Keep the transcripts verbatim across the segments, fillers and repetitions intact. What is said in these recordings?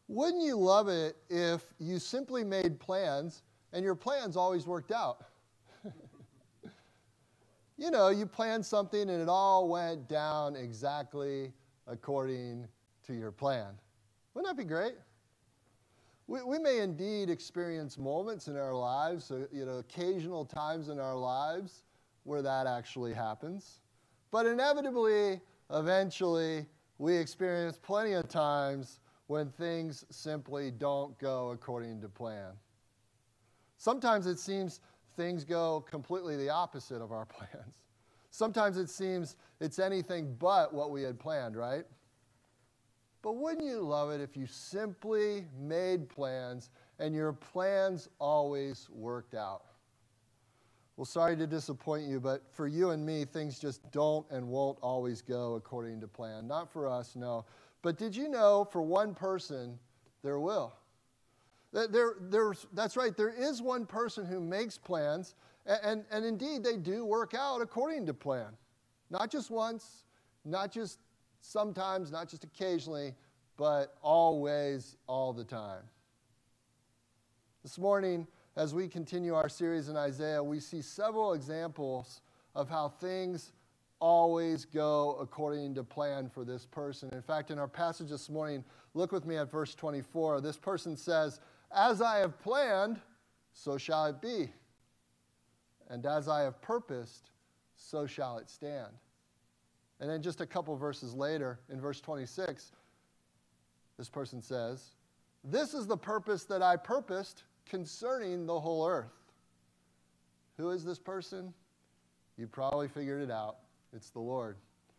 Wouldn't you love it if you simply made plans and your plans always worked out? You know, you planned something and it all went down exactly according to your plan. Wouldn't that be great? We, we may indeed experience moments in our lives, uh, you know, occasional times in our lives where that actually happens. But inevitably, eventually, we experience plenty of times when things simply don't go according to plan. Sometimes it seems things go completely the opposite of our plans. Sometimes it seems it's anything but what we had planned, right? But wouldn't you love it if you simply made plans and your plans always worked out? Well, sorry to disappoint you, but for you and me, things just don't and won't always go according to plan. Not for us, no. But did you know for one person, there will? There, there's, that's right, there is one person who makes plans, and, and, and indeed they do work out according to plan. Not just once, not just sometimes, not just occasionally, but always, all the time. This morning, as we continue our series in Isaiah, we see several examples of how things always go according to plan for this person. In fact, in our passage this morning, look with me at verse twenty-four. This person says, "As I have planned, so shall it be. And as I have purposed, so shall it stand." And then just a couple verses later, in verse twenty-six, this person says, "This is the purpose that I purposed concerning the whole earth." Who is this person? You probably figured it out. It's the Lord.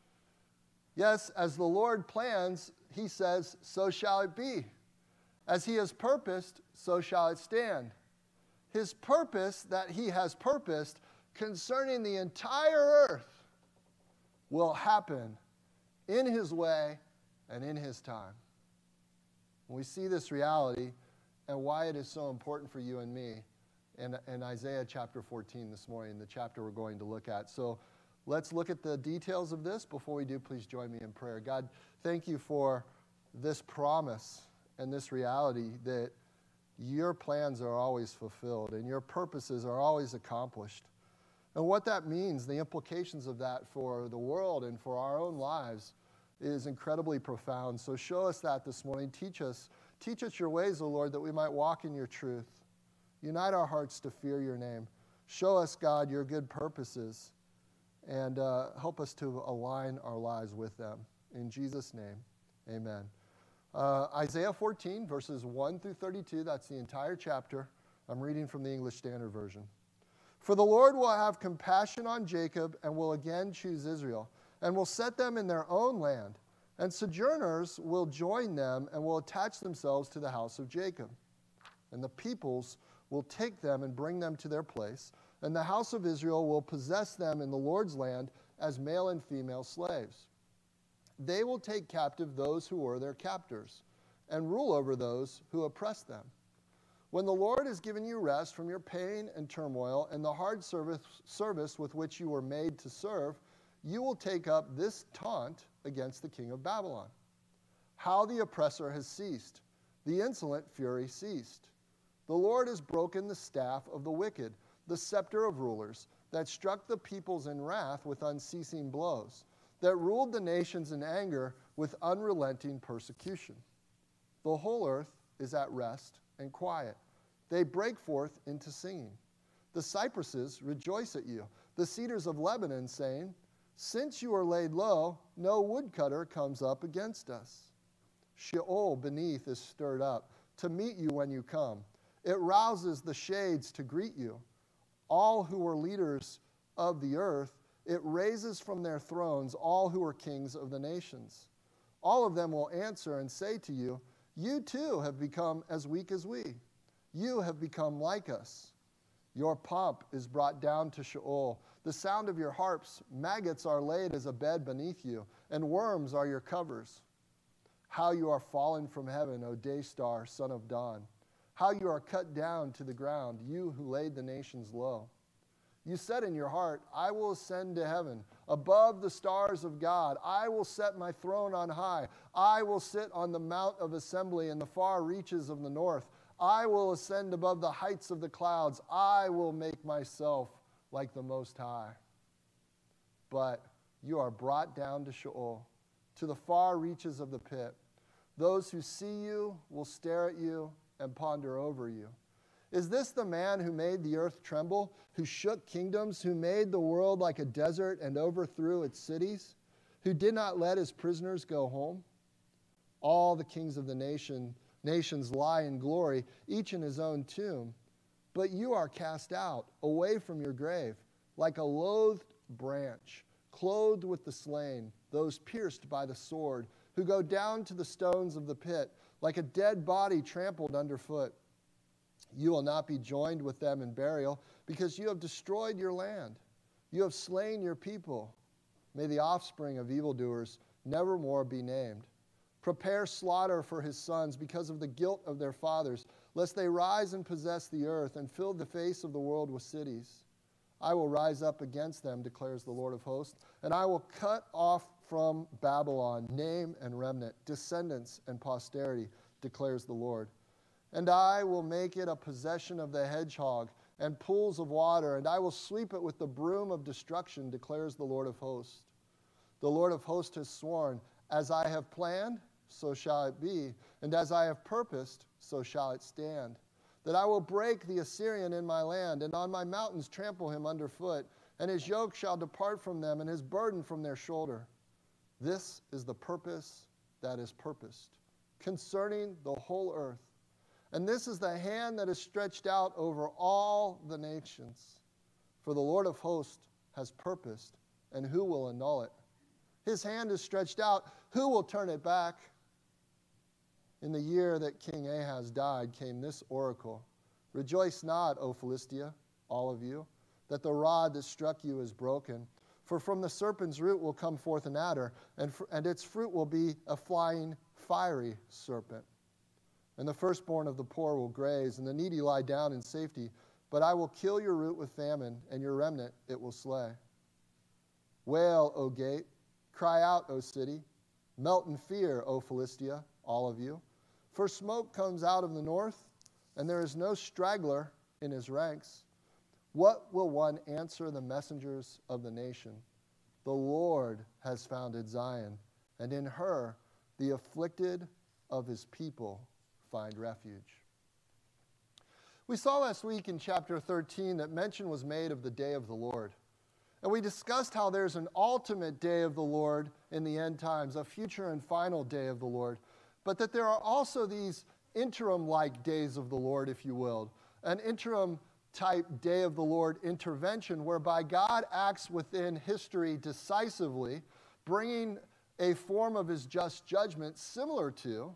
Yes, as the Lord plans, he says, so shall it be. As he has purposed, so shall it stand. His purpose that he has purposed concerning the entire earth will happen in his way and in his time. And we see this reality and why it is so important for you and me in, in Isaiah chapter fourteen this morning, the chapter we're going to look at. So let's look at the details of this. Before we do, please join me in prayer. God, thank you for this promise and this reality that your plans are always fulfilled and your purposes are always accomplished. And what that means, the implications of that for the world and for our own lives is incredibly profound. So show us that this morning. Teach us, teach us your ways, O Lord, that we might walk in your truth. Unite our hearts to fear your name. Show us, God, your good purposes. And uh, help us to align our lives with them. In Jesus' name, amen. Uh, Isaiah fourteen, verses one through thirty-two, that's the entire chapter. I'm reading from the English Standard Version. "For the Lord will have compassion on Jacob and will again choose Israel, and will set them in their own land. And sojourners will join them and will attach themselves to the house of Jacob. And the peoples will take them and bring them to their place. And the house of Israel will possess them in the Lord's land as male and female slaves. They will take captive those who were their captors, and rule over those who oppress them. When the Lord has given you rest from your pain and turmoil and the hard service, service with which you were made to serve, you will take up this taunt against the king of Babylon. How the oppressor has ceased, the insolent fury ceased. The Lord has broken the staff of the wicked, the scepter of rulers, that struck the peoples in wrath with unceasing blows, that ruled the nations in anger with unrelenting persecution. The whole earth is at rest and quiet. They break forth into singing. The cypresses rejoice at you, the cedars of Lebanon, saying, since you are laid low, no woodcutter comes up against us. Sheol beneath is stirred up to meet you when you come. It rouses the shades to greet you. All who were leaders of the earth, it raises from their thrones all who are kings of the nations. All of them will answer and say to you, you too have become as weak as we. You have become like us. Your pomp is brought down to Sheol. The sound of your harps, maggots are laid as a bed beneath you, and worms are your covers. How you are fallen from heaven, O day star, son of dawn. How you are cut down to the ground, you who laid the nations low. You said in your heart, I will ascend to heaven, above the stars of God. I will set my throne on high. I will sit on the mount of assembly in the far reaches of the north. I will ascend above the heights of the clouds. I will make myself like the Most High. But you are brought down to Sheol, to the far reaches of the pit. Those who see you will stare at you and ponder over you. Is this the man who made the earth tremble, who shook kingdoms, who made the world like a desert and overthrew its cities, who did not let his prisoners go home? All the kings of the nation, nations lie in glory, each in his own tomb. But you are cast out, away from your grave, like a loathed branch, clothed with the slain, those pierced by the sword, who go down to the stones of the pit, like a dead body trampled underfoot. You will not be joined with them in burial, because you have destroyed your land. You have slain your people. May the offspring of evildoers nevermore be named. Prepare slaughter for his sons because of the guilt of their fathers, lest they rise and possess the earth and fill the face of the world with cities. I will rise up against them, declares the Lord of hosts, and I will cut off from Babylon name and remnant, descendants and posterity, declares the Lord. And I will make it a possession of the hedgehog and pools of water, and I will sweep it with the broom of destruction, declares the Lord of hosts. The Lord of hosts has sworn, as I have planned, so shall it be, and as I have purposed, so shall it stand. That I will break the Assyrian in my land, and on my mountains trample him underfoot, and his yoke shall depart from them, and his burden from their shoulder. This is the purpose that is purposed concerning the whole earth. And this is the hand that is stretched out over all the nations. For the Lord of hosts has purposed, and who will annul it? His hand is stretched out, who will turn it back? In the year that King Ahaz died came this oracle. Rejoice not, O Philistia, all of you, that the rod that struck you is broken. For from the serpent's root will come forth an adder, and, fr- and its fruit will be a flying, fiery serpent. And the firstborn of the poor will graze, and the needy lie down in safety. But I will kill your root with famine, and your remnant it will slay. Wail, O gate. Cry out, O city. Melt in fear, O Philistia, all of you. For smoke comes out of the north, and there is no straggler in his ranks. What will one answer the messengers of the nation? The Lord has founded Zion, and in her the afflicted of his people find refuge. We saw last week in chapter thirteen that mention was made of the day of the Lord. And we discussed how there's an ultimate day of the Lord in the end times, a future and final day of the Lord. But that there are also these interim-like days of the Lord, if you will, an interim-type day of the Lord intervention whereby God acts within history decisively, bringing a form of his just judgment similar to,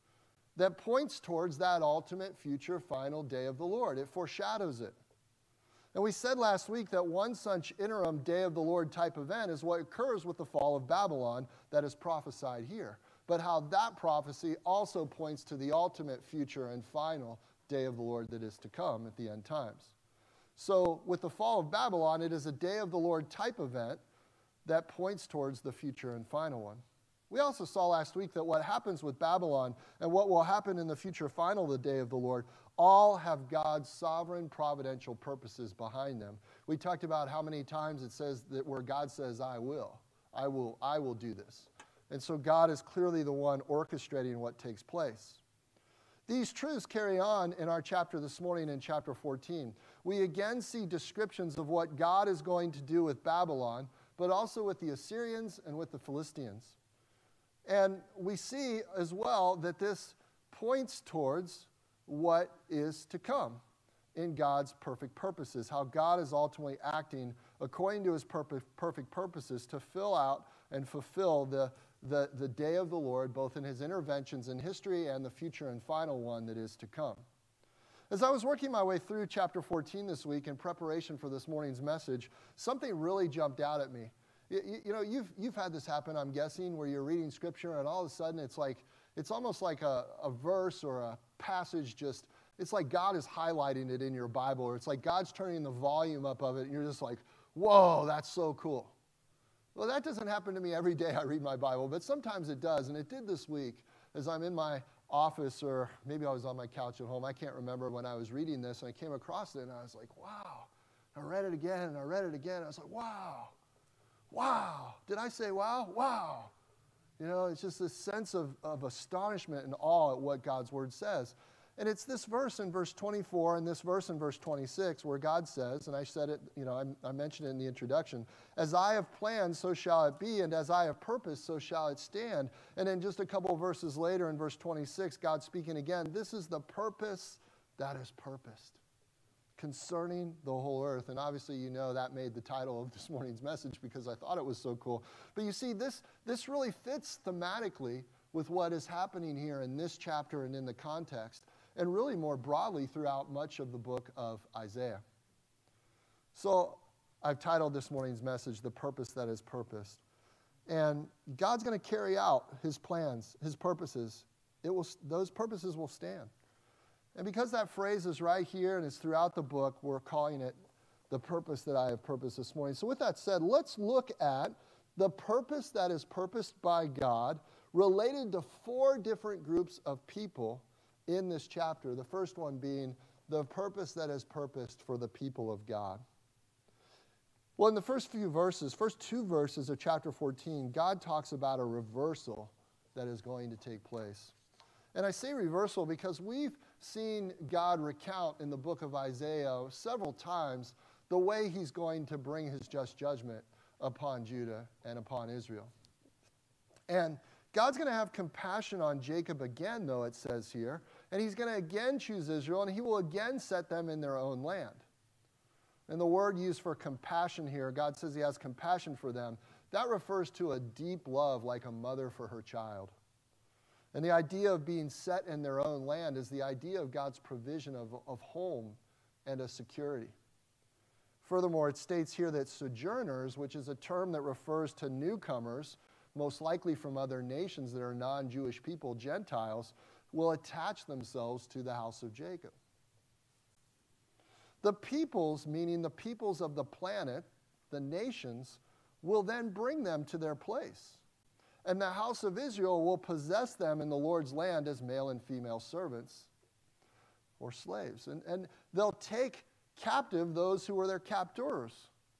that points towards that ultimate future final day of the Lord. It foreshadows it. And we said last week that one such interim day of the Lord type event is what occurs with the fall of Babylon that is prophesied here. But how that prophecy also points to the ultimate future and final day of the Lord that is to come at the end times. So with the fall of Babylon, it is a day of the Lord type event that points towards the future and final one. We also saw last week that what happens with Babylon and what will happen in the future final, the day of the Lord, all have God's sovereign providential purposes behind them. We talked about how many times it says that where God says, I will, I will, I will do this. And so God is clearly the one orchestrating what takes place. These truths carry on in our chapter this morning in chapter fourteen. We again see descriptions of what God is going to do with Babylon, but also with the Assyrians and with the Philistines. And we see as well that this points towards what is to come in God's perfect purposes, how God is ultimately acting according to his perfect, perfect purposes to fill out and fulfill the, the, the day of the Lord, both in his interventions in history and the future and final one that is to come. As I was working my way through chapter fourteen this week in preparation for this morning's message, something really jumped out at me. You, you know, you've, you've had this happen, I'm guessing, where you're reading scripture and all of a sudden it's like, it's almost like a, a verse or a passage just, it's like God is highlighting it in your Bible, or it's like God's turning the volume up of it, and you're just like, whoa, that's so cool. Well, that doesn't happen to me every day I read my Bible, but sometimes it does, and it did this week as I'm in my office, or maybe I was on my couch at home. I can't remember when I was reading this, and I came across it, and I was like, wow. I read it again, and I read it again. I was like, wow, wow. Did I say wow? Wow. You know, it's just this sense of, of astonishment and awe at what God's word says. And it's this verse in verse twenty-four and this verse in verse twenty-six where God says, and I said it, you know, I, I mentioned it in the introduction, as I have planned, so shall it be, and as I have purposed, so shall it stand. And then just a couple of verses later in verse twenty-six, God speaking again, this is the purpose that is purposed concerning the whole earth. And obviously, you know, that made the title of this morning's message because I thought it was so cool. But you see, this, this really fits thematically with what is happening here in this chapter and in the context, and really more broadly throughout much of the book of Isaiah. So I've titled this morning's message, The Purpose That Is Purposed. And God's going to carry out his plans, his purposes. It will, those purposes will stand. And because that phrase is right here and it's throughout the book, we're calling it the purpose that I have purposed this morning. So with that said, let's look at the purpose that is purposed by God related to four different groups of people in this chapter. The first one being the purpose that is purposed for the people of God. Well, in the first few verses, first two verses of chapter fourteen, God talks about a reversal that is going to take place. And I say reversal because we've seen God recount in the book of Isaiah several times the way he's going to bring his just judgment upon Judah and upon Israel. And God's going to have compassion on Jacob again, though, it says here, and he's going to again choose Israel, and he will again set them in their own land. And the word used for compassion here, God says he has compassion for them. That refers to a deep love like a mother for her child. And the idea of being set in their own land is the idea of God's provision of, of home and a security. Furthermore, it states here that sojourners, which is a term that refers to newcomers, most likely from other nations that are non-Jewish people, Gentiles, will attach themselves to the house of Jacob. The peoples, meaning the peoples of the planet, the nations, will then bring them to their place. And the house of Israel will possess them in the Lord's land as male and female servants or slaves. And, and they'll take captive those who were their captors.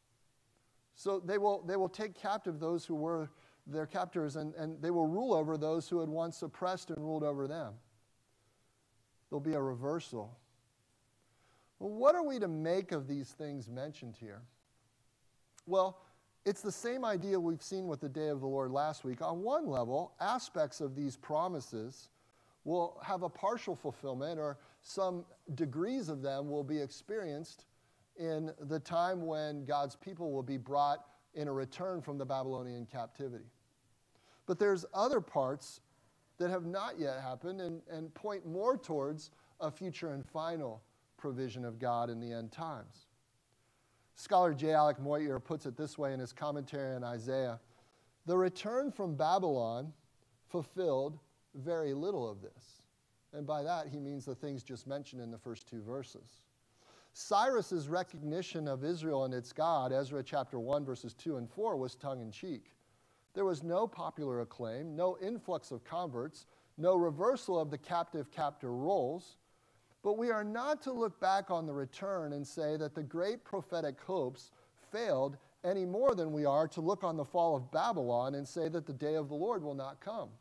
So they will, they will take captive those who were their captors, and, and they will rule over those who had once oppressed and ruled over them. There'll be a reversal. Well, what are we to make of these things mentioned here? Well, it's the same idea we've seen with the day of the Lord last week. On one level, aspects of these promises will have a partial fulfillment, or some degrees of them will be experienced in the time when God's people will be brought in a return from the Babylonian captivity. But there's other parts that have not yet happened and, and point more towards a future and final provision of God in the end times. Scholar J. Alec Moyer puts it this way in his commentary on Isaiah: the return from Babylon fulfilled very little of this. And by that, he means the things just mentioned in the first two verses. Cyrus's recognition of Israel and its God, Ezra chapter one, verses two and four, was tongue-in-cheek. There was no popular acclaim, no influx of converts, no reversal of the captive-captor roles. But we are not to look back on the return and say that the great prophetic hopes failed any more than we are to look on the fall of Babylon and say that the day of the Lord will not come.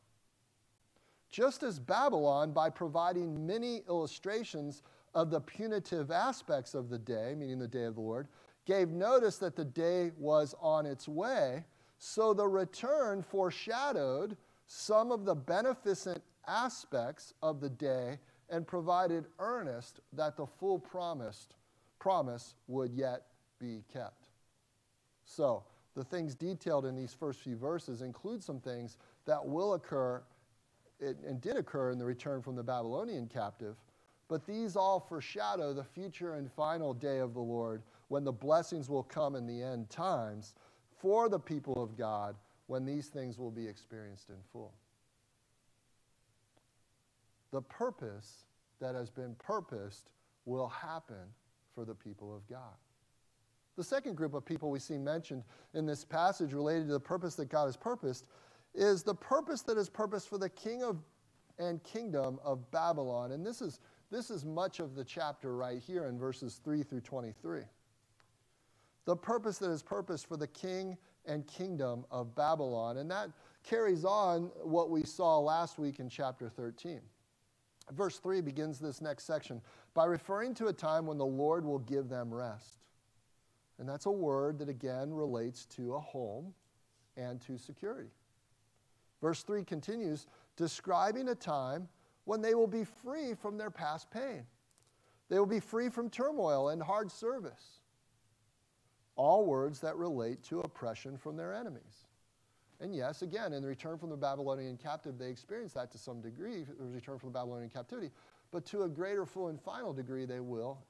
Just as Babylon, by providing many illustrations of the punitive aspects of the day, meaning the day of the Lord, gave notice that the day was on its way, so the return foreshadowed some of the beneficent aspects of the day and provided earnest that the full promised promise would yet be kept. So, the things detailed in these first few verses include some things that will occur and did occur in the return from the Babylonian captive, but these all foreshadow the future and final day of the Lord, when the blessings will come in the end times for the people of God, when these things will be experienced in full. The purpose that has been purposed will happen for the people of God. The second group of people we see mentioned in this passage related to the purpose that God has purposed is the purpose that is purposed for the king of and kingdom of Babylon. And this is, this is much of the chapter right here in verses three through twenty-three. The purpose that is purposed for the king and kingdom of Babylon. And that carries on what we saw last week in chapter thirteen. Verse three begins this next section by referring to a time when the Lord will give them rest. And that's a word that again relates to a home and to security. Verse three continues, describing a time when they will be free from their past pain. They will be free from turmoil and hard service. All words that relate to oppression from their enemies. And yes, again, in the return from the Babylonian captive, they experienced that to some degree, the return from the Babylonian captivity, but to a greater, full, and final degree they will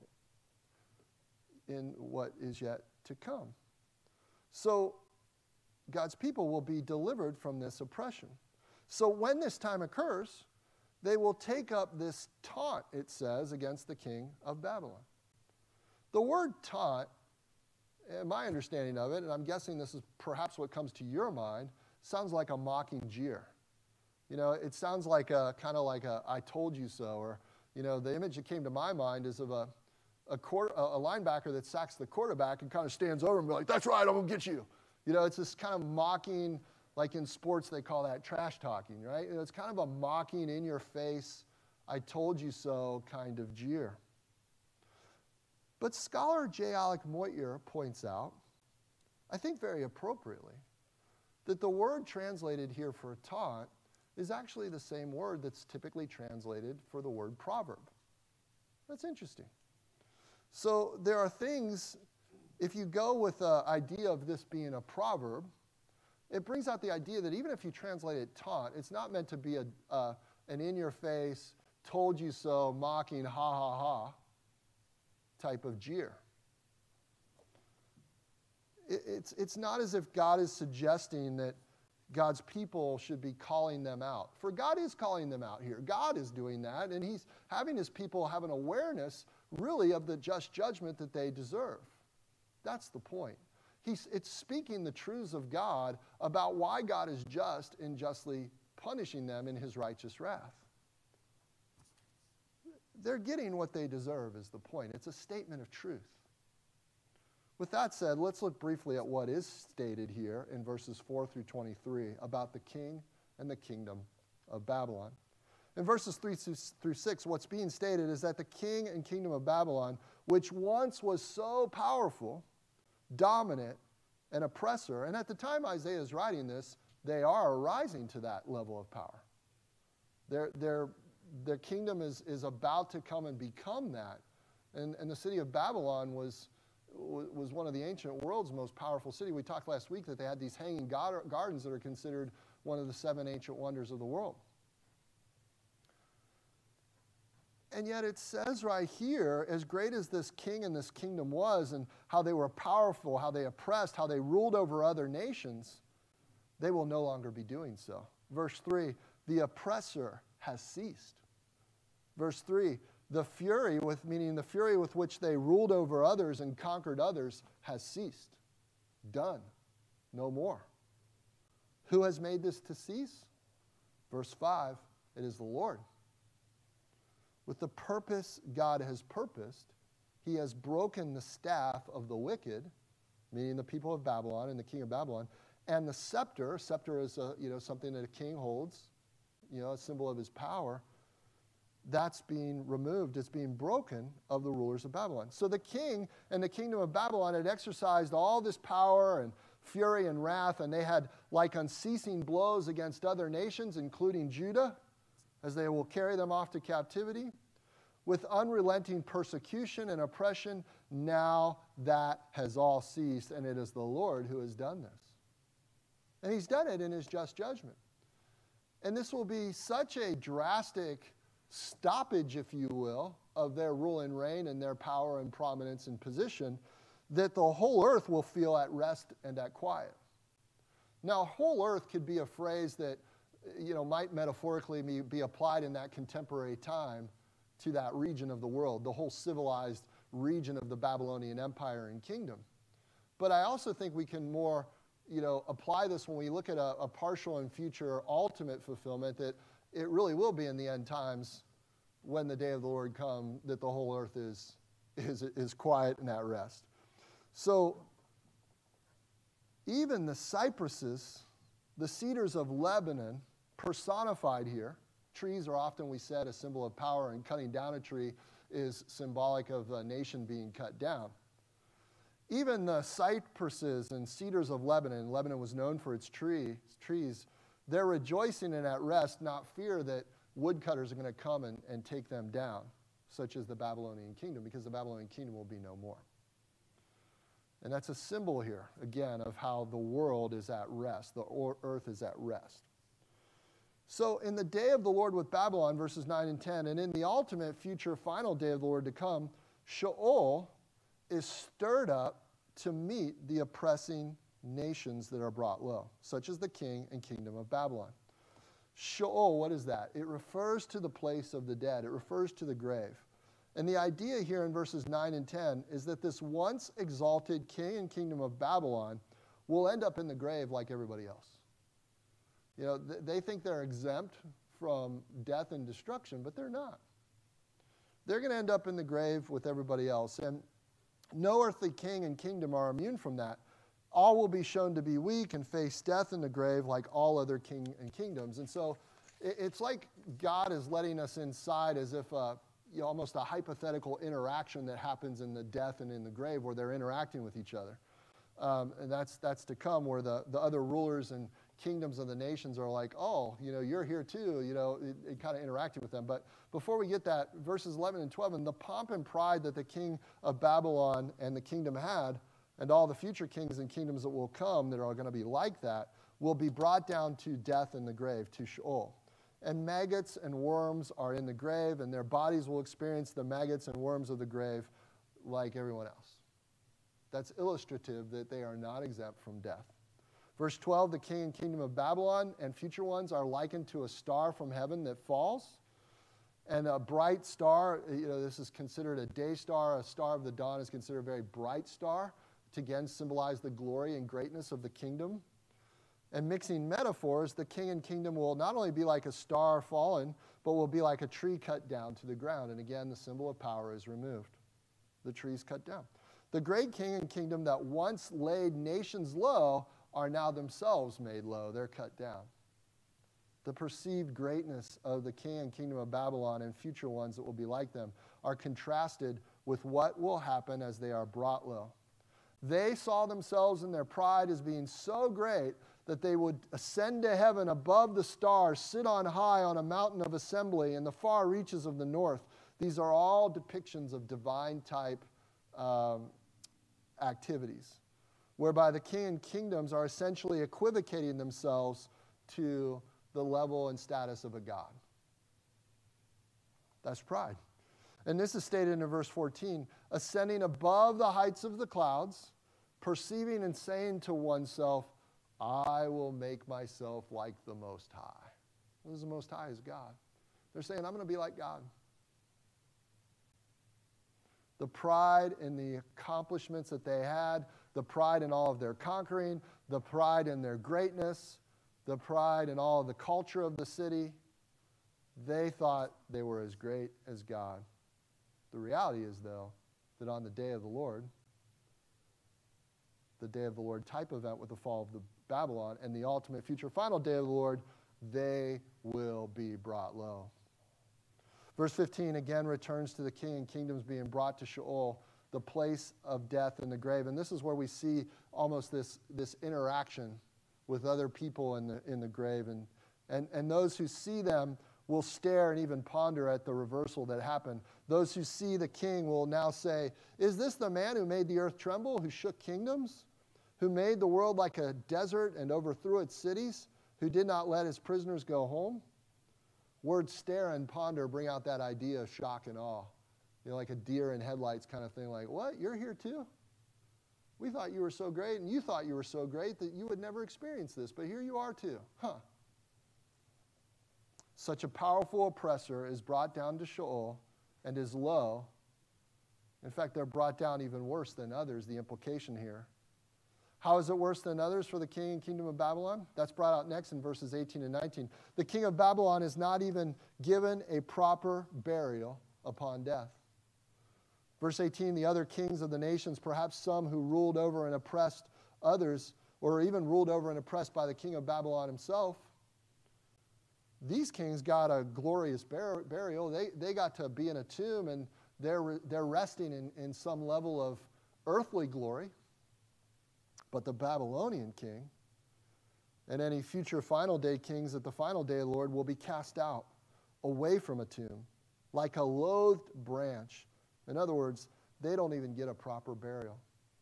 in what is yet to come. So God's people will be delivered from this oppression. So when this time occurs, they will take up this taunt, it says, against the king of Babylon. The word taunt, in my understanding of it, and I'm guessing this is perhaps what comes to your mind, sounds like a mocking jeer. You know, it sounds like a kind of like a I told you so, or, you know, the image that came to my mind is of a A, quarter, a linebacker that sacks the quarterback and kind of stands over him and be like, that's right, I'm going to get you. You know, it's this kind of mocking, like in sports they call that trash talking, right? You know, it's kind of a mocking, in your face, I told you so kind of jeer. But scholar J. Alec Moyer points out, I think very appropriately, that the word translated here for taunt is actually the same word that's typically translated for the word proverb. That's interesting. So there are things, if you go with the idea of this being a proverb, it brings out the idea that even if you translate it taunt, it's not meant to be a, uh, an in-your-face, told you so, mocking, ha ha ha type of jeer. It, it's, it's not as if God is suggesting that God's people should be calling them out. For God is calling them out here. God is doing that, and he's having his people have an awareness really of the just judgment that they deserve. That's the point. He's, it's speaking the truths of God about why God is just in justly punishing them in his righteous wrath. They're getting what they deserve is the point. It's a statement of truth. With that said, let's look briefly at what is stated here in verses four through twenty-three about the king and the kingdom of Babylon. In verses three through six, what's being stated is that the king and kingdom of Babylon, which once was so powerful, dominant, and oppressor, and at the time Isaiah is writing this, they are rising to that level of power. Their, their, their kingdom is, is about to come and become that. And, and the city of Babylon was, was one of the ancient world's most powerful cities. We talked last week that they had these hanging gardens that are considered one of the seven ancient wonders of the world. And yet it says right here, as great as this king and this kingdom was, and how they were powerful, how they oppressed, how they ruled over other nations, they will no longer be doing so. Verse three, the oppressor has ceased. Verse three, the fury, with meaning the fury with which they ruled over others and conquered others, has ceased. Done. No more. Who has made this to cease? Verse five, it is the Lord. With the purpose God has purposed, he has broken the staff of the wicked, meaning the people of Babylon and the king of Babylon, and the scepter. Scepter is a, you know, something that a king holds, you know, a symbol of his power. That's being removed. It's being broken of the rulers of Babylon. So the king and the kingdom of Babylon had exercised all this power and fury and wrath, and they had like unceasing blows against other nations, including Judah, as they will carry them off to captivity. With unrelenting persecution and oppression, now that has all ceased, and it is the Lord who has done this. And he's done it in his just judgment. And this will be such a drastic stoppage, if you will, of their rule and reign and their power and prominence and position, that the whole earth will feel at rest and at quiet. Now, whole earth could be a phrase that, you know, might metaphorically be applied in that contemporary time to that region of the world, the whole civilized region of the Babylonian Empire and kingdom. But I also think we can more, you know, apply this when we look at a, a partial and future ultimate fulfillment, that it really will be in the end times when the day of the Lord come, that the whole earth is, is, is quiet and at rest. So even the cypresses, the cedars of Lebanon, personified here. Trees are often, we said, a symbol of power, and cutting down a tree is symbolic of a nation being cut down. Even the cypresses and cedars of Lebanon, Lebanon was known for its tree, trees, they're rejoicing and at rest, not fear that woodcutters are going to come and, and take them down, such as the Babylonian kingdom, because the Babylonian kingdom will be no more. And that's a symbol here, again, of how the world is at rest, the earth is at rest. So in the day of the Lord with Babylon, verses nine and ten, and in the ultimate future final day of the Lord to come, Sheol is stirred up to meet the oppressing nations that are brought low, such as the king and kingdom of Babylon. Sheol, what is that? It refers to the place of the dead. It refers to the grave. And the idea here in verses nine and ten is that this once exalted king and kingdom of Babylon will end up in the grave like everybody else. You know, th- they think they're exempt from death and destruction, but they're not. They're going to end up in the grave with everybody else. And no earthly king and kingdom are immune from that. All will be shown to be weak and face death in the grave like all other king and kingdoms. And so it, it's like God is letting us inside as if a, you know, almost a hypothetical interaction that happens in the death and in the grave where they're interacting with each other. Um, and that's, that's to come, where the, the other rulers and kingdoms of the nations are like, oh, you know, you're here too, you know, it, it kind of interacting with them. But before we get that, verses eleven and twelve, and the pomp and pride that the king of Babylon and the kingdom had, and all the future kings and kingdoms that will come that are going to be like that, will be brought down to death in the grave, to Sheol. And maggots and worms are in the grave, and their bodies will experience the maggots and worms of the grave like everyone else. That's illustrative that they are not exempt from death. Verse twelve, the king and kingdom of Babylon and future ones are likened to a star from heaven that falls. And a bright star, you know, this is considered a day star. A star of the dawn is considered a very bright star to again symbolize the glory and greatness of the kingdom. And mixing metaphors, the king and kingdom will not only be like a star fallen, but will be like a tree cut down to the ground. And again, the symbol of power is removed. The tree's cut down. The great king and kingdom that once laid nations low are now themselves made low. They're cut down. The perceived greatness of the king and kingdom of Babylon and future ones that will be like them are contrasted with what will happen as they are brought low. They saw themselves in their pride as being so great that they would ascend to heaven above the stars, sit on high on a mountain of assembly in the far reaches of the north. These are all depictions of divine type um, activities, whereby the king and kingdoms are essentially equivocating themselves to the level and status of a god. That's pride. And this is stated in verse fourteen, ascending above the heights of the clouds, perceiving and saying to oneself, I will make myself like the Most High. What is the Most High? Is God. They're saying, I'm going to be like God. The pride in the accomplishments that they had, the pride in all of their conquering, the pride in their greatness, the pride in all of the culture of the city, they thought they were as great as God. The reality is, though, that on the day of the Lord, the day of the Lord type event with the fall of the Babylon and the ultimate future final day of the Lord, they will be brought low. Verse fifteen again returns to the king and kingdoms being brought to Sheol, the place of death in the grave. And this is where we see almost this, this interaction with other people in the, in the grave. And, and, and those who see them will stare and even ponder at the reversal that happened. Those who see the king will now say, is this the man who made the earth tremble, who shook kingdoms, who made the world like a desert and overthrew its cities, who did not let his prisoners go home? Words stare and ponder bring out that idea of shock and awe. You know, like a deer in headlights kind of thing, like, what, you're here too? We thought you were so great, and you thought you were so great that you would never experience this, but here you are too. Huh. Such a powerful oppressor is brought down to Sheol and is low. In fact, they're brought down even worse than others, the implication here. How is it worse than others for the king and kingdom of Babylon? That's brought out next in verses eighteen and nineteen. The king of Babylon is not even given a proper burial upon death. Verse eighteen, the other kings of the nations, perhaps some who ruled over and oppressed others, or even ruled over and oppressed by the king of Babylon himself, these kings got a glorious bur- burial. They, they got to be in a tomb, and they're, they're resting in, in some level of earthly glory. But the Babylonian king and any future final day kings at the final day of the Lord will be cast out away from a tomb like a loathed branch. In other words, they don't even get a proper burial.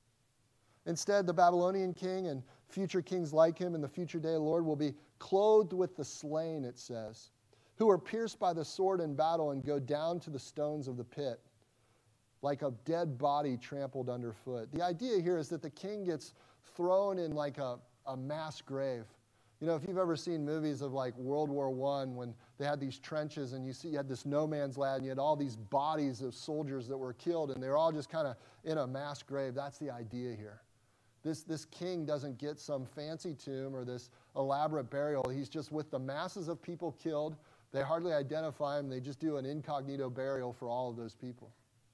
Instead, the Babylonian king and future kings like him in the future day of the Lord will be clothed with the slain, it says, who are pierced by the sword in battle and go down to the stones of the pit, like a dead body trampled underfoot. The idea here is that the king gets thrown in like a, a mass grave. You know, if you've ever seen movies of like World War One, when they had these trenches and you see you had this no man's land, and you had all these bodies of soldiers that were killed, and they're all just kind of in a mass grave. That's the idea here. This, this king doesn't get some fancy tomb or this elaborate burial. He's just with the masses of people killed. They hardly identify him. They just do an incognito burial for all of those people.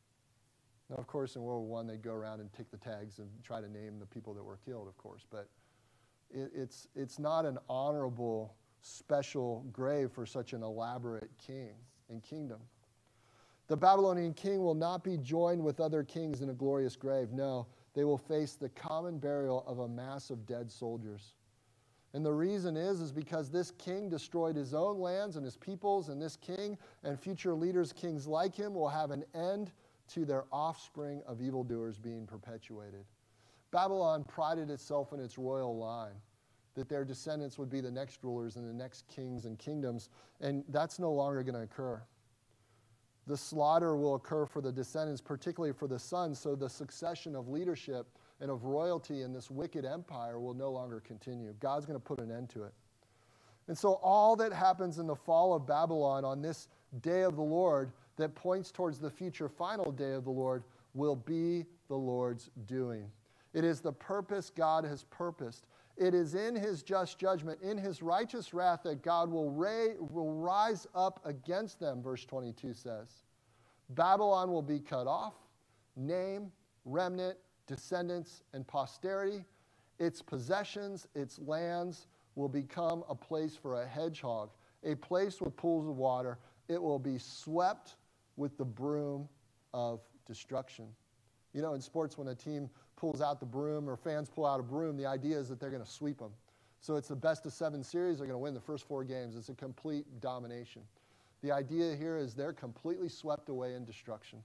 Now, of course, in World War One, they'd go around and take the tags and try to name the people that were killed, of course. But it, it's, it's not an honorable, special grave for such an elaborate king and kingdom. The Babylonian king will not be joined with other kings in a glorious grave. No, they will face the common burial of a mass of dead soldiers. And the reason is, is because this king destroyed his own lands and his peoples, and this king and future leaders, kings like him, will have an end to their offspring of evildoers being perpetuated. Babylon prided itself in its royal line, that their descendants would be the next rulers and the next kings and kingdoms, and that's no longer going to occur. The slaughter will occur for the descendants, particularly for the sons, so the succession of leadership and of royalty in this wicked empire will no longer continue. God's going to put an end to it. And so all that happens in the fall of Babylon on this day of the Lord that points towards the future final day of the Lord will be the Lord's doing. It is the purpose God has purposed. It is in his just judgment, in his righteous wrath, that God will, ra- will rise up against them, verse twenty-two says. Babylon will be cut off, name, remnant, descendants, and posterity. Its possessions, its lands will become a place for a hedgehog, a place with pools of water. It will be swept with the broom of destruction. You know, in sports, when a team pulls out the broom or fans pull out a broom, the idea is that they're going to sweep them. So it's the best of seven series. They're going to win the first four games. It's a complete domination. The idea here is they're completely swept away in destruction.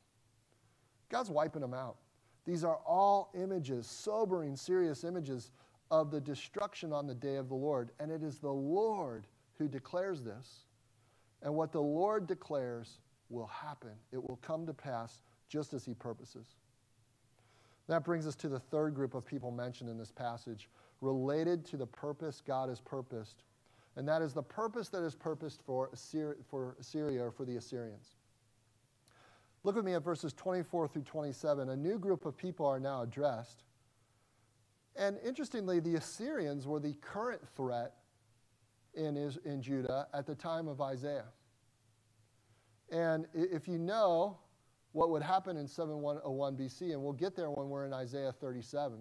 God's wiping them out. These are all images, sobering, serious images of the destruction on the day of the Lord. And it is the Lord who declares this. And what the Lord declares will happen. It will come to pass just as he purposes. That brings us to the third group of people mentioned in this passage, related to the purpose God has purposed. And that is the purpose that is purposed for Assyria, for Assyria or for the Assyrians. Look with me at verses twenty-four through twenty-seven. A new group of people are now addressed. And interestingly, the Assyrians were the current threat in, in Judah at the time of Isaiah. And if you know what would happen in seven oh one B C, and we'll get there when we're in Isaiah thirty-seven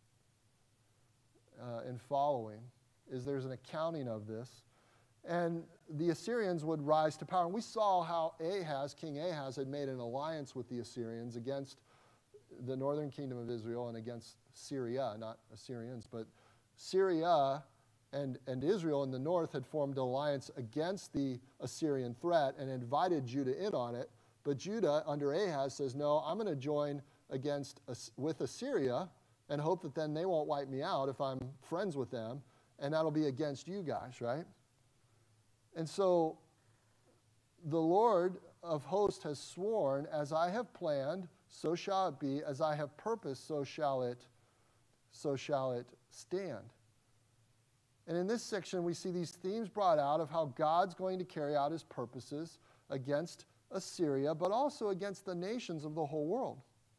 uh, and following, is there's an accounting of this. And the Assyrians would rise to power. And we saw how Ahaz, King Ahaz, had made an alliance with the Assyrians against the northern kingdom of Israel and against Syria, not Assyrians, but Syria and, and Israel in the north had formed an alliance against the Assyrian threat and invited Judah in on it. But Judah, under Ahaz, says, no, I'm going to join against with Assyria and hope that then they won't wipe me out if I'm friends with them, and that'll be against you guys, right? And so the Lord of hosts has sworn, as I have planned, so shall it be, as I have purposed, so shall it, so shall it stand. And in this section, we see these themes brought out of how God's going to carry out his purposes against Assyria, but also against the nations of the whole world.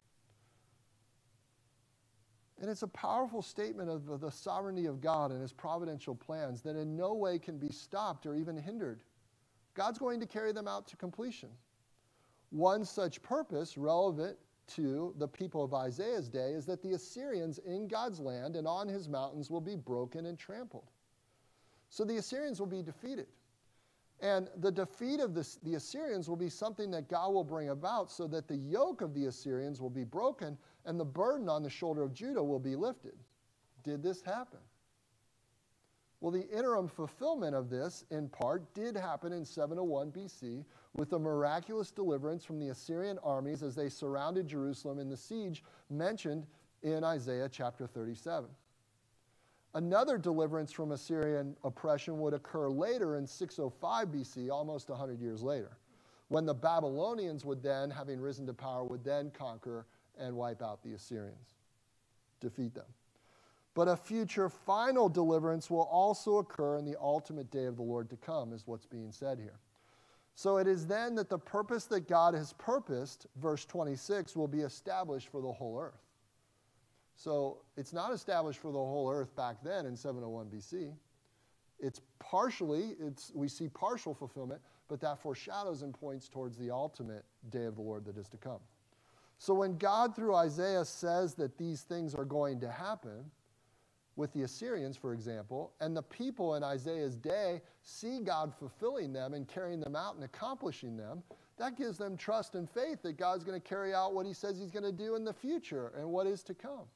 And it's a powerful statement of the sovereignty of God and his providential plans that in no way can be stopped or even hindered. God's going to carry them out to completion. One such purpose relevant to the people of Isaiah's day is that the Assyrians in God's land and on his mountains will be broken and trampled. So the Assyrians will be defeated. And the defeat of the, the Assyrians will be something that God will bring about so that the yoke of the Assyrians will be broken and the burden on the shoulder of Judah will be lifted. Did this happen? Well, the interim fulfillment of this, in part, did happen in seven oh one B C with the miraculous deliverance from the Assyrian armies as they surrounded Jerusalem in the siege mentioned in Isaiah chapter thirty-seven. Another deliverance from Assyrian oppression would occur later in six oh five B C, almost one hundred years later, when the Babylonians would then, having risen to power, would then conquer and wipe out the Assyrians, defeat them. But a future final deliverance will also occur in the ultimate day of the Lord to come, is what's being said here. So it is then that the purpose that God has purposed, verse twenty-six, will be established for the whole earth. So it's not established for the whole earth back then in seven oh one B C. It's partially, it's, we see partial fulfillment, but that foreshadows and points towards the ultimate day of the Lord that is to come. So when God, through Isaiah, says that these things are going to happen, with the Assyrians, for example, and the people in Isaiah's day see God fulfilling them and carrying them out and accomplishing them, that gives them trust and faith that God's going to carry out what he says he's going to do in the future and what is to come.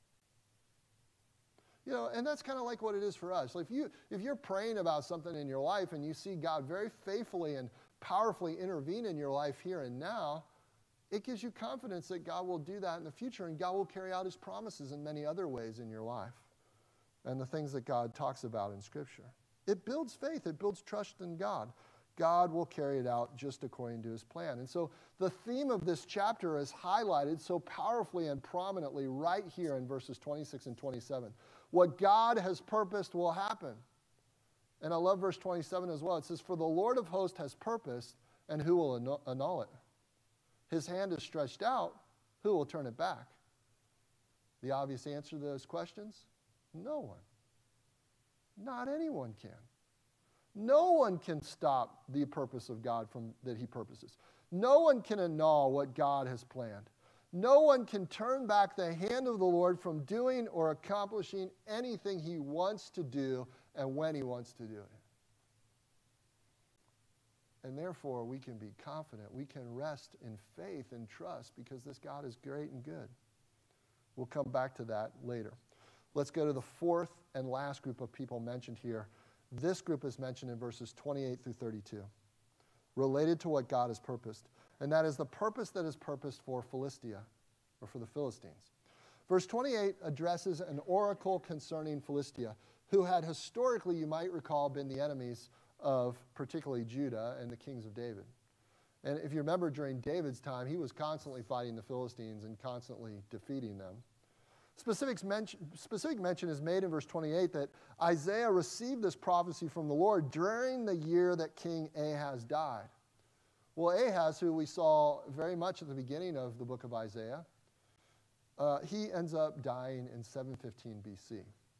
You know, and that's kind of like what it is for us. If you, if you're praying about something in your life and you see God very faithfully and powerfully intervene in your life here and now, it gives you confidence that God will do that in the future and God will carry out his promises in many other ways in your life and the things that God talks about in Scripture. It builds faith. It builds trust in God. God will carry it out just according to his plan. And so the theme of this chapter is highlighted so powerfully and prominently right here in verses twenty-six and twenty-seven. What God has purposed will happen. And I love verse twenty-seven as well. It says, "For the Lord of hosts has purposed, and who will annul it? His hand is stretched out, who will turn it back?" The obvious answer to those questions? No one. Not anyone can. No one can stop the purpose of God from that he purposes. No one can annul what God has planned. No one can turn back the hand of the Lord from doing or accomplishing anything he wants to do and when he wants to do it. And therefore, we can be confident. We can rest in faith and trust because this God is great and good. We'll come back to that later. Let's go to the fourth and last group of people mentioned here. This group is mentioned in verses twenty-eight through thirty-two, related to what God has purposed. And that is the purpose that is purposed for Philistia, or for the Philistines. Verse twenty-eight addresses an oracle concerning Philistia, who had historically, you might recall, been the enemies of particularly Judah and the kings of David. And if you remember, during David's time, he was constantly fighting the Philistines and constantly defeating them. Specific mention, specific mention is made in verse twenty-eight that Isaiah received this prophecy from the Lord during the year that King Ahaz died. Well, Ahaz, who we saw very much at the beginning of the book of Isaiah, uh, he ends up dying in seven fifteen B C.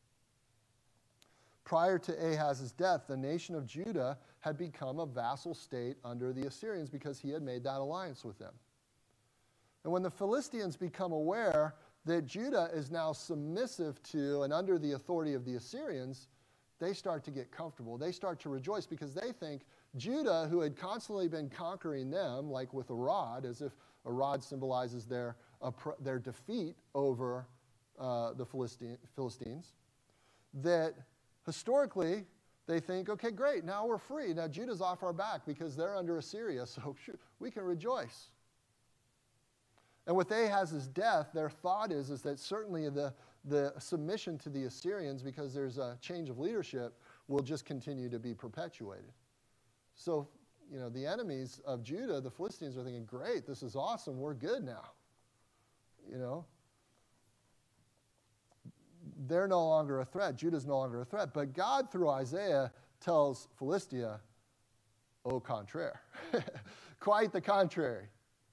Prior to Ahaz's death, the nation of Judah had become a vassal state under the Assyrians because he had made that alliance with them. And when the Philistines become aware that Judah is now submissive to and under the authority of the Assyrians, they start to get comfortable. They start to rejoice because they think Judah, who had constantly been conquering them, like with a rod, as if a rod symbolizes their, uh, their defeat over uh, the Philistine, Philistines, that historically they think, okay, great, now we're free. Now Judah's off our back because they're under Assyria, so we can rejoice. And with Ahaz's death, their thought is, is that certainly the, the submission to the Assyrians, because there's a change of leadership, will just continue to be perpetuated. So, you know, the enemies of Judah, the Philistines, are thinking, great, this is awesome, we're good now. You know? They're no longer a threat. Judah's no longer a threat. But God, through Isaiah, tells Philistia, au contraire. Quite the contrary.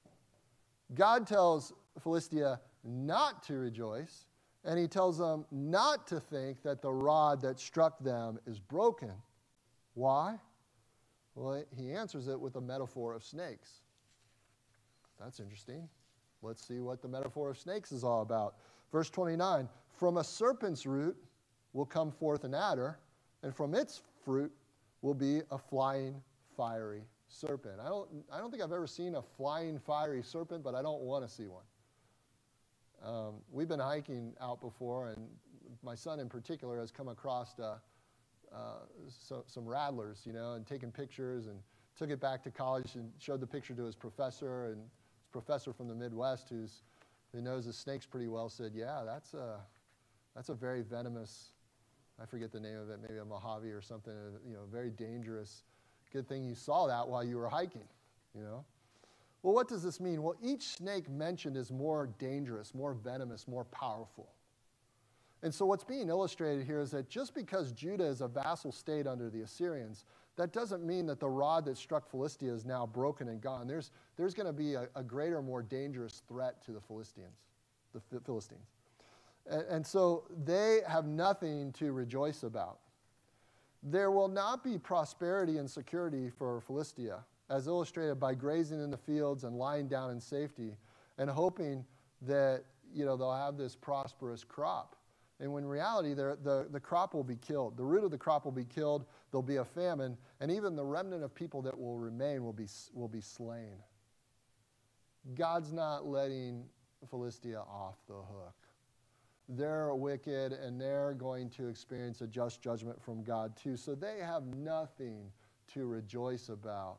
God tells Philistia not to rejoice, and he tells them not to think that the rod that struck them is broken. Why? Well, he answers it with a metaphor of snakes. That's interesting. Let's see what the metaphor of snakes is all about. Verse twenty-nine, from a serpent's root will come forth an adder, and from its fruit will be a flying, fiery serpent. I don't, I don't think I've ever seen a flying, fiery serpent, but I don't want to see one. Um, we've been hiking out before, and my son in particular has come across uh, uh, so, some rattlers, you know, and taken pictures, and took it back to college and showed the picture to his professor, and his professor from the Midwest, who's, who knows the snakes pretty well, said, yeah, that's a, that's a very venomous, I forget the name of it, maybe a Mojave or something, you know, very dangerous. Good thing you saw that while you were hiking, you know. Well, what does this mean? Well, each snake mentioned is more dangerous, more venomous, more powerful. And so what's being illustrated here is that just because Judah is a vassal state under the Assyrians, that doesn't mean that the rod that struck Philistia is now broken and gone. There's, there's going to be a, a greater, more dangerous threat to the Philistines, the Philistines. And, and so they have nothing to rejoice about. There will not be prosperity and security for Philistia, as illustrated by grazing in the fields and lying down in safety and hoping that, you know, they'll have this prosperous crop. And when in reality, the, the crop will be killed. The root of the crop will be killed. There'll be a famine. And even the remnant of people that will remain will be, will be slain. God's not letting Philistia off the hook. They're wicked, and they're going to experience a just judgment from God too. So they have nothing to rejoice about.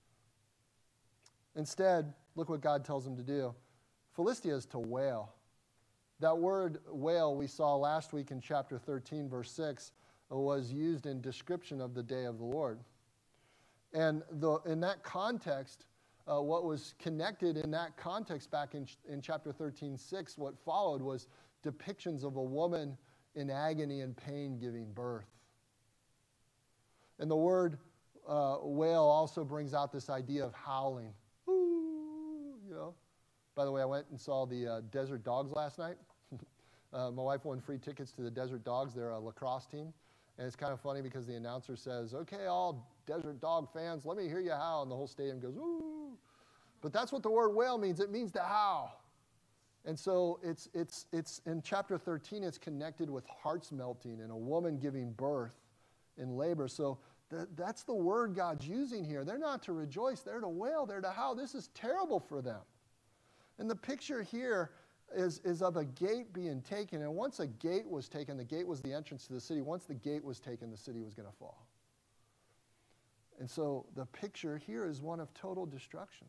Instead, look what God tells them to do. Philistia is to wail. That word wail we saw last week in chapter thirteen, verse six, was used in description of the day of the Lord. And the, in that context, uh, what was connected in that context back in, in chapter thirteen, six, what followed was depictions of a woman in agony and pain giving birth. And the word uh, wail also brings out this idea of howling. Ooh, you know. By the way, I went and saw the uh, Desert Dogs last night. uh, my wife won free tickets to the Desert Dogs. They're a lacrosse team. And it's kind of funny because the announcer says, okay, all Desert Dog fans, let me hear you howl. And the whole stadium goes, ooh. But that's what the word wail means. It means to howl. And so it's, it's, it's in chapter thirteen, it's connected with hearts melting and a woman giving birth in labor. So th- that's the word God's using here. They're not to rejoice. They're to wail. They're to howl. This is terrible for them. And the picture here is, is of a gate being taken. And once a gate was taken, the gate was the entrance to the city. Once the gate was taken, the city was going to fall. And so the picture here is one of total destruction.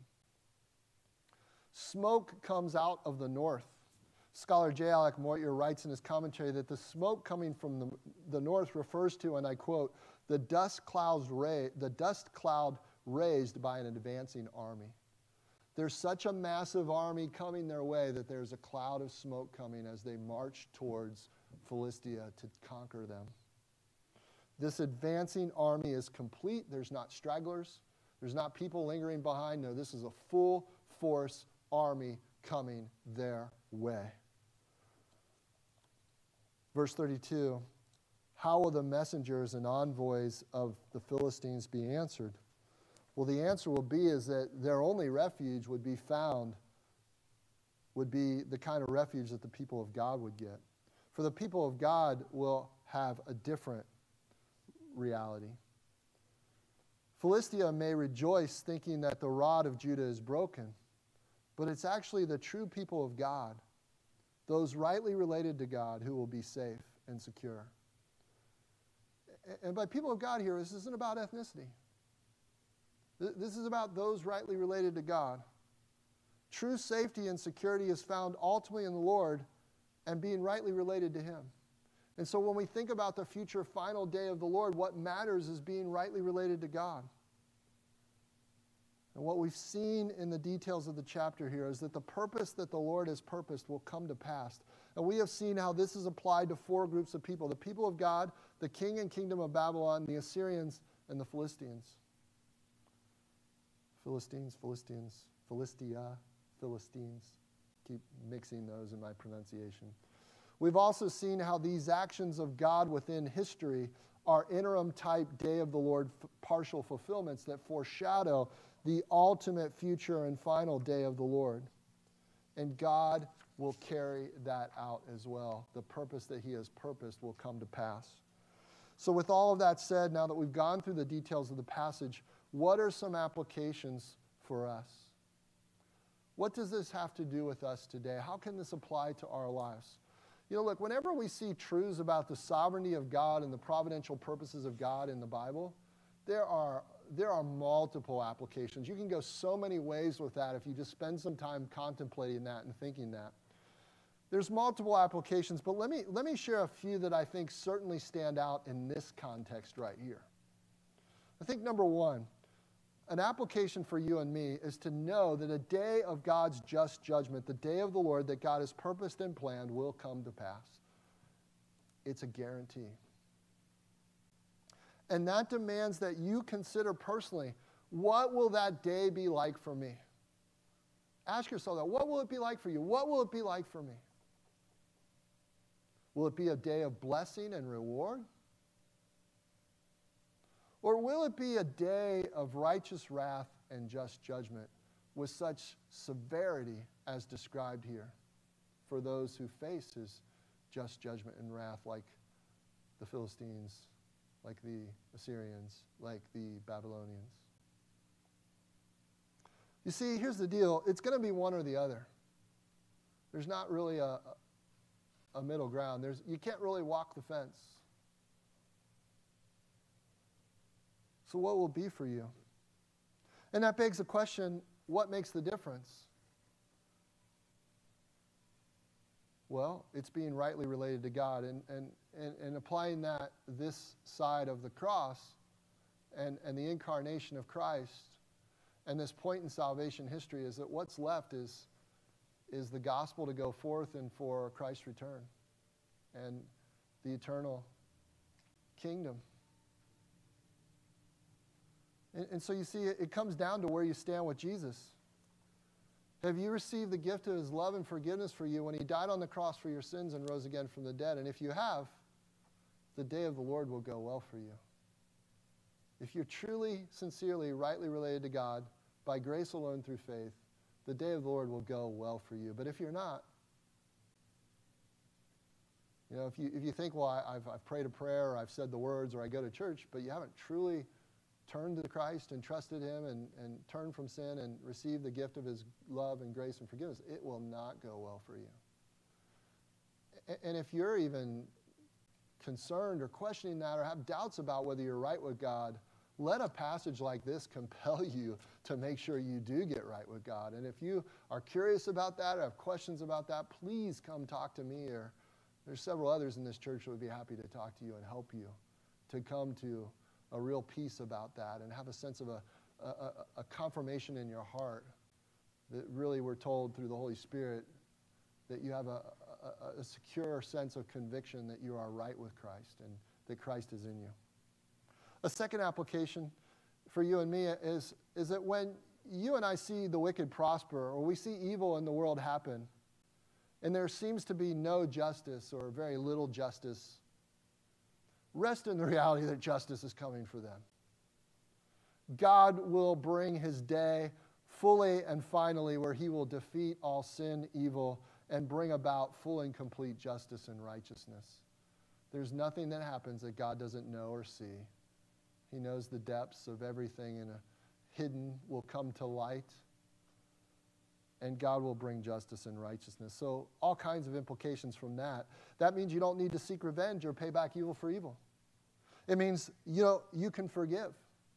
Smoke comes out of the north. Scholar J. Alec Moyer writes in his commentary that the smoke coming from the, the north refers to, and I quote, the dust, clouds ra- the dust cloud raised by an advancing army. There's such a massive army coming their way that there's a cloud of smoke coming as they march towards Philistia to conquer them. This advancing army is complete. There's not stragglers. There's not people lingering behind. No, this is a full force army coming their way. Verse thirty-two, how will the messengers and envoys of the Philistines be answered? Well, the answer will be is that their only refuge would be found, would be the kind of refuge that the people of God would get. For the people of God will have a different reality. Philistia may rejoice thinking that the rod of Judah is broken, but it's actually the true people of God, those rightly related to God, who will be safe and secure. And by people of God here, this isn't about ethnicity. This is about those rightly related to God. True safety and security is found ultimately in the Lord and being rightly related to Him. And so when we think about the future final day of the Lord, what matters is being rightly related to God. And what we've seen in the details of the chapter here is that the purpose that the Lord has purposed will come to pass. And we have seen how this is applied to four groups of people: the people of God, the king and kingdom of Babylon, the Assyrians, and the Philistines. Philistines, Philistines, Philistia, Philistines. Keep mixing those in my pronunciation. We've also seen how these actions of God within history are interim type day of the Lord f- partial fulfillments that foreshadow the ultimate future and final day of the Lord. And God will carry that out as well. The purpose that he has purposed will come to pass. So with all of that said, now that we've gone through the details of the passage, what are some applications for us? What does this have to do with us today? How can this apply to our lives? You know, look, whenever we see truths about the sovereignty of God and the providential purposes of God in the Bible, there are, there are multiple applications. You can go so many ways with that if you just spend some time contemplating that and thinking that. There's multiple applications, but let me, let me share a few that I think certainly stand out in this context right here. I think number one, an application for you and me is to know that a day of God's just judgment, the day of the Lord that God has purposed and planned, will come to pass. It's a guarantee. And that demands that you consider personally, what will that day be like for me? Ask yourself that. What will it be like for you? What will it be like for me? Will it be a day of blessing and reward? Or will it be a day of righteous wrath and just judgment with such severity as described here for those who face his just judgment and wrath, like the Philistines, like the Assyrians, like the Babylonians? You see, here's the deal. It's going to be one or the other. There's not really a, a middle ground. There's, you can't really walk the fence. So what will it be for you? And that begs the question, what makes the difference? Well, it's being rightly related to God. And, and, and, and applying that this side of the cross and, and the incarnation of Christ and this point in salvation history is that what's left is, is the gospel to go forth and for Christ's return and the eternal kingdom. And, and so you see, it, it comes down to where you stand with Jesus. Have you received the gift of his love and forgiveness for you when he died on the cross for your sins and rose again from the dead? And if you have, the day of the Lord will go well for you. If you're truly, sincerely, rightly related to God, by grace alone through faith, the day of the Lord will go well for you. But if you're not, you know, if you, if you think, well, I, I've, I've prayed a prayer, or I've said the words, or I go to church, but you haven't truly turned to Christ and trusted him and, and turned from sin and received the gift of his love and grace and forgiveness, it will not go well for you. And if you're even concerned or questioning that or have doubts about whether you're right with God, let a passage like this compel you to make sure you do get right with God. And if you are curious about that or have questions about that, please come talk to me, or there's several others in this church who would be happy to talk to you and help you to come to a real peace about that and have a sense of a, a, a confirmation in your heart that really we're told through the Holy Spirit that you have a, a, a secure sense of conviction that you are right with Christ and that Christ is in you. A second application for you and me is, is that when you and I see the wicked prosper, or we see evil in the world happen, and there seems to be no justice or very little justice, rest in the reality that justice is coming for them. God will bring his day fully and finally where he will defeat all sin, evil, and bring about full and complete justice and righteousness. There's nothing that happens that God doesn't know or see. He knows the depths of everything, and a hidden will come to light, and God will bring justice and righteousness. So all kinds of implications from that. That means you don't need to seek revenge or pay back evil for evil. It means you know, you can forgive.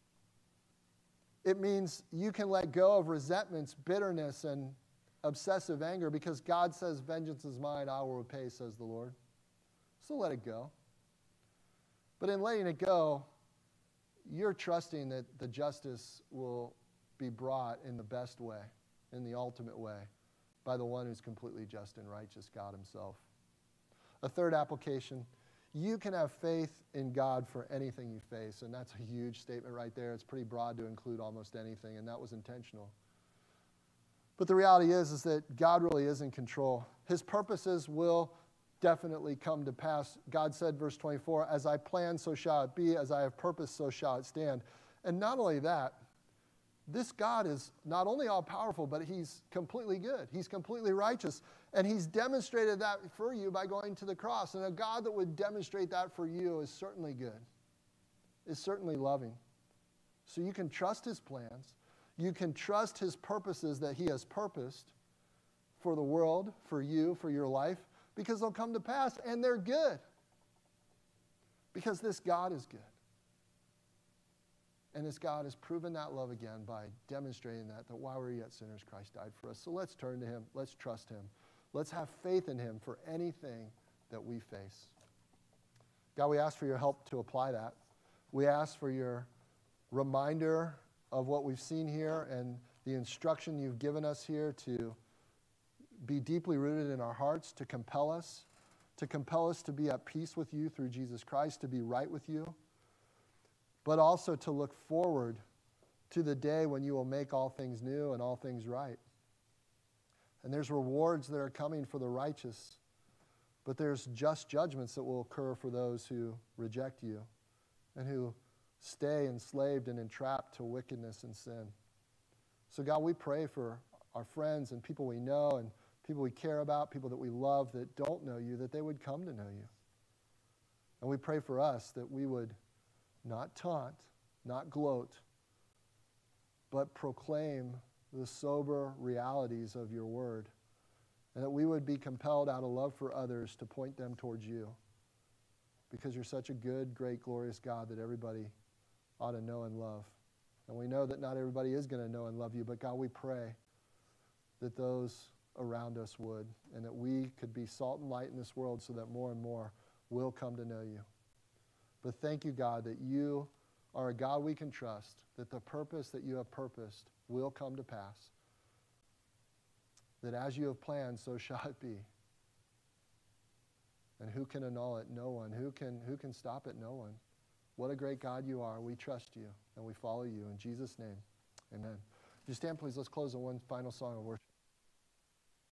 It means you can let go of resentments, bitterness, and obsessive anger, because God says, vengeance is mine, I will repay, says the Lord. So let it go. But in letting it go, you're trusting that the justice will be brought in the best way, in the ultimate way, by the one who's completely just and righteous, God himself. A third application You can have faith in God for anything you face, and that's a huge statement right there. It's pretty broad to include almost anything, and that was intentional. But the reality is, is that God really is in control. His purposes will definitely come to pass. God said, verse twenty-four, as I plan, so shall it be. As I have purpose, so shall it stand. And not only that, this God is not only all-powerful, but he's completely good. He's completely righteous. And he's demonstrated that for you by going to the cross. And a God that would demonstrate that for you is certainly good, is certainly loving. So you can trust his plans. You can trust his purposes that he has purposed for the world, for you, for your life, because they'll come to pass, and they're good. Because this God is good. And this God has proven that love again by demonstrating that, that while we were yet sinners, Christ died for us. So let's turn to him. Let's trust him. Let's have faith in him for anything that we face. God, we ask for your help to apply that. We ask for your reminder of what we've seen here and the instruction you've given us here to be deeply rooted in our hearts, to compel us, to compel us to be at peace with you through Jesus Christ, to be right with you, but also to look forward to the day when you will make all things new and all things right. And there's rewards that are coming for the righteous, but there's just judgments that will occur for those who reject you and who stay enslaved and entrapped to wickedness and sin. So God, we pray for our friends and people we know and people we care about, people that we love that don't know you, that they would come to know you. And we pray for us that we would not taunt, not gloat, but proclaim the sober realities of your word, and that we would be compelled out of love for others to point them towards you, because you're such a good, great, glorious God that everybody ought to know and love. And we know that not everybody is going to know and love you, but God, we pray that those around us would, and that we could be salt and light in this world so that more and more will come to know you. But thank you, God, that you are a God we can trust, that the purpose that you have purposed will come to pass, that as you have planned, so shall it be. And who can annul it? No one. Who can, who can stop it? No one. What a great God you are. We trust you, and we follow you. In Jesus' name, amen. Would you stand, please? Let's close on one final song of worship.